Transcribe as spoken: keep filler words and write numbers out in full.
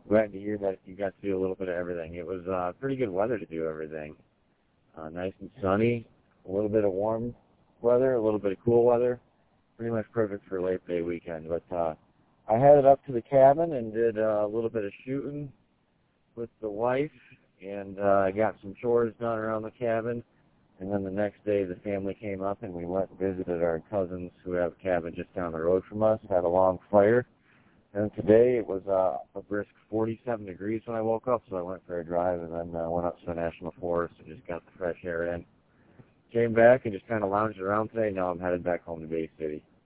glad to hear that you got to do a little bit of everything. It was uh, pretty good weather to do everything. Uh, nice and sunny, a little bit of warm weather, a little bit of cool weather. Pretty much perfect for Labor Day weekend. But uh, I headed up to the cabin and did uh, a little bit of shooting with the wife, and uh, I got some chores done around the cabin. And then the next day, the family came up, and we went and visited our cousins who have a cabin just down the road from us, had a long fire. And today, it was uh, a brisk forty-seven degrees when I woke up, so I went for a drive and then uh, went up to the National Forest and just got the fresh air in. Came back and just kind of lounged around today. Now I'm headed back home to Bay City.